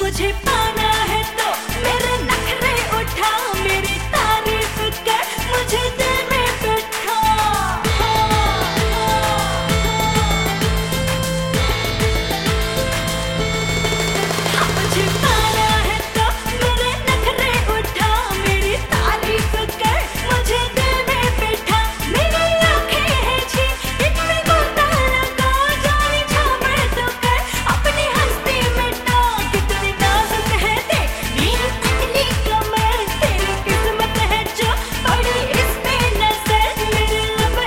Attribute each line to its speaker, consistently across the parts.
Speaker 1: मुझे पाना है तो मेरे नखरे उठा, मेरी तारीफ कर मुझे दिल में बिठा। हाँ, मुझे पाना है तो मेरे नखरे उठा, मेरी तारीफ कर मुझे दिल में बिठा। मेरी आँखें हैं झील, इनमें गोता लगा, जाने झापड़ तो कर अपनी हस्ती मिटा। कितनी नाजुक है तेरी पतली कमर, तेरी किस्मत है जो पड़ी इस पे नजर। मेरे लब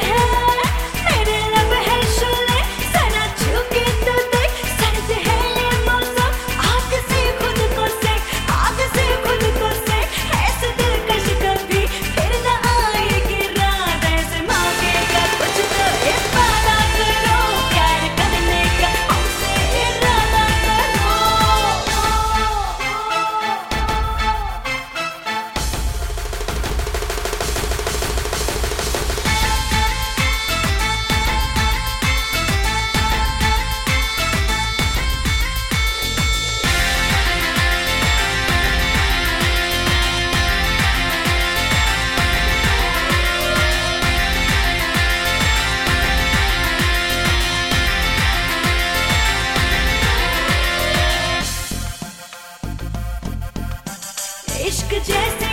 Speaker 1: है शोले, जरा छू के तो देख, सर्द है ये मौसम। आग से खुद को सेक, आग से खुद को सेक, ऐसे दिलकश कभी फिर न आएगी रात। ऐसे मांगेगा कुछ तो इरादा करो, प्यार करने का हमसे इरादा करो। इश्क जैसे